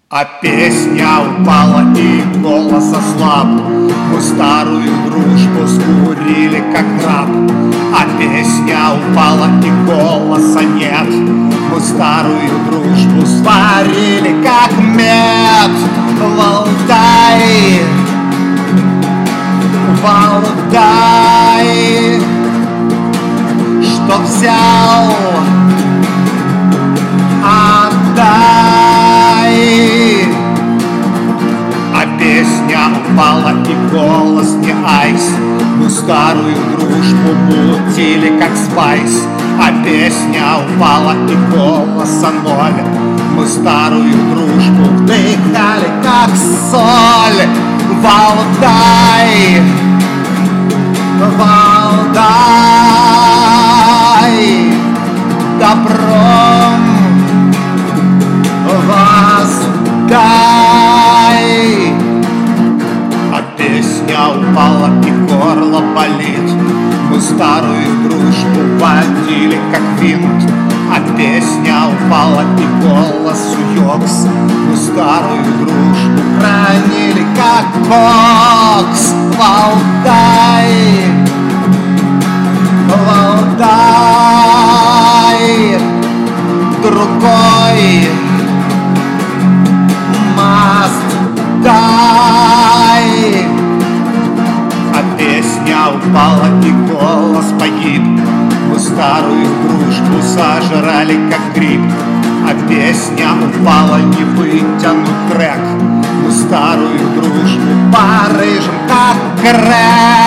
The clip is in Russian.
А песня упала и голос ослаб. Мы старую дружбу скурили как граб. А песня упала и голоса нет. Мы старую дружбу сварили как мед. Валдай, Валдай, что взял, отдай. А песня упала и голос не айс. Мы старую дружбу мутили как спайс. А песня упала и голоса ноль. Мы старую дружбу вдыхали как соль. Валдай, Валдай, добром воздай. А песня упала и горло болит. Мы старую дружбу водили как винт. А песня упала и голос уёкс. Мы старую дружбу хранили как бокс. Валдай, Валдай, другой must die. А песня упала и голос погиб. Мы старую дружбу сожрали как гриб. А песня упала, не вытянут трек. Мы старую дружбу порыжим как крэк.